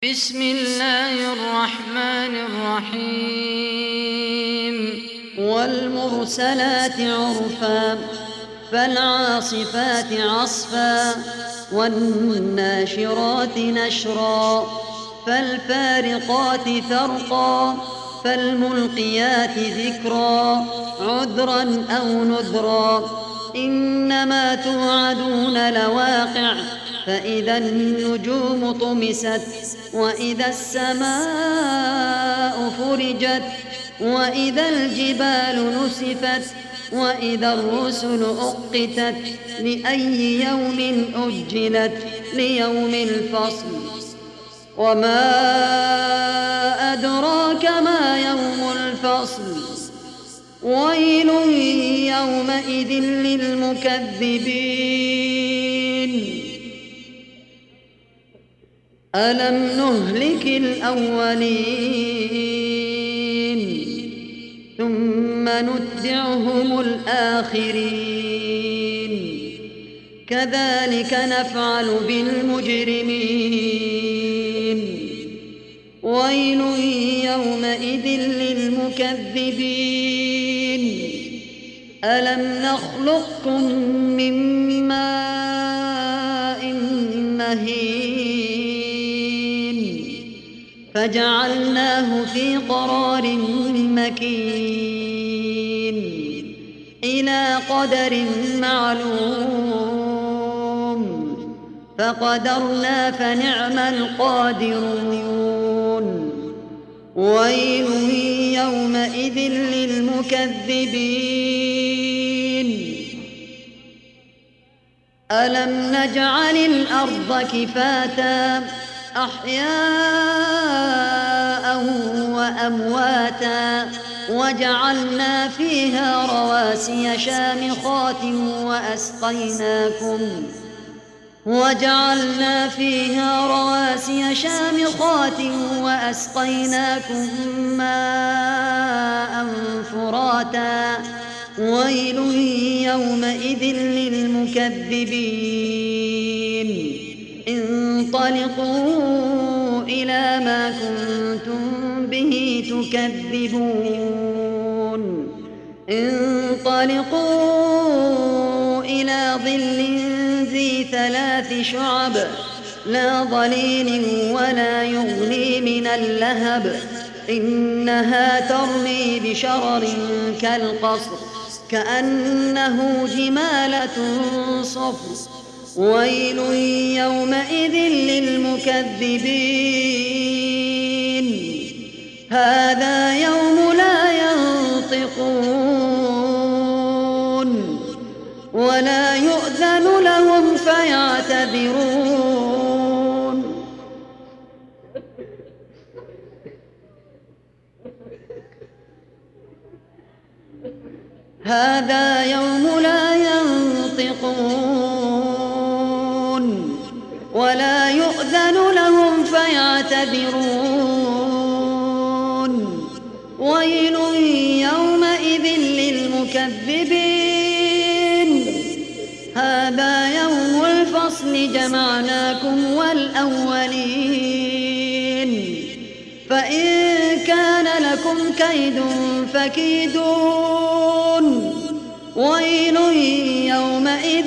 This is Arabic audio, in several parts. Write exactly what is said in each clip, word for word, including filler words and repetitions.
بسم الله الرحمن الرحيم والمرسلات عرفا فالعاصفات عصفا والناشرات نشرا فالفارقات فرقا فالملقيات ذكرا عذرا أو نذرا إنما توعدون لواقع فإذا النجوم طمست وإذا السماء فرجت وإذا الجبال نسفت وإذا الرسل أقتت لأي يوم أجلت ليوم الفصل وما أدراك ما يوم الفصل ويل يومئذ للمكذبين ألم نهلك الأولين ثم نتبعهم الآخرين كذلك نفعل بالمجرمين ويل يومئذ للمكذبين ألم نخلقكم من ماء مهين فجعلناه في قرار مكين إلى قدر معلوم فقدرنا فنعم القادرون ويل يومئذ للمكذبين ألم نجعل الأرض كفاتا أحياء وأمواتا وجعلنا فيها رواسي شامخات وأسقيناكم وجعلنا فيها رواسي شامخات وأسقيناكم ماء فراتا ويل يومئذ للمكذبين انطلقوا إلى ما كنتم به تكذبون انطلقوا إلى ظل ذي ثلاث شعب لا ظليل ولا يغني من اللهب إنها ترمي بشرر كالقصر كأنه جمالة صفر ويل يومئذ للمكذبين هذا يوم لا ينطقون ولا يؤذن لهم فيعتذرون هذا يوم لا ينطقون ولا يؤذن لهم فيعتذرون ويل يومئذ للمكذبين هذا يوم الفصل جمعناكم والأولين فإن كان لكم كيد فكيدون ويل يومئذ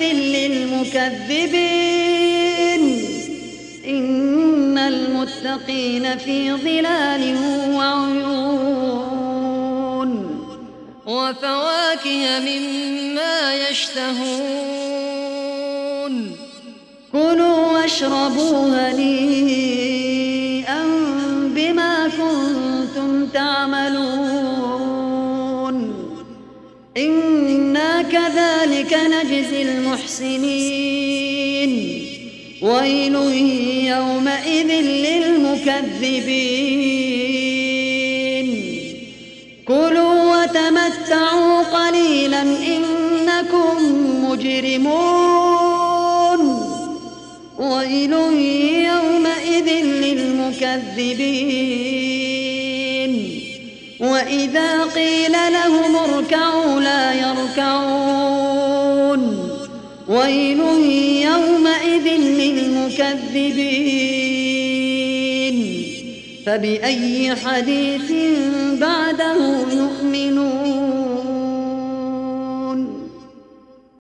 للمكذبين إن المتقين في ظلال وعيون وفواكه مما يشتهون كلوا واشربوا هنيئا بما كنتم تعملون إنا كذلك نجزي المحسنين ويل يومئذ للمكذبين كلوا وتمتعوا قليلا إنكم مجرمون ويل يومئذ للمكذبين وإذا قيل لهم اركعوا لا يركعون ويل يومئذ للمكذبين فبأي حديث بعده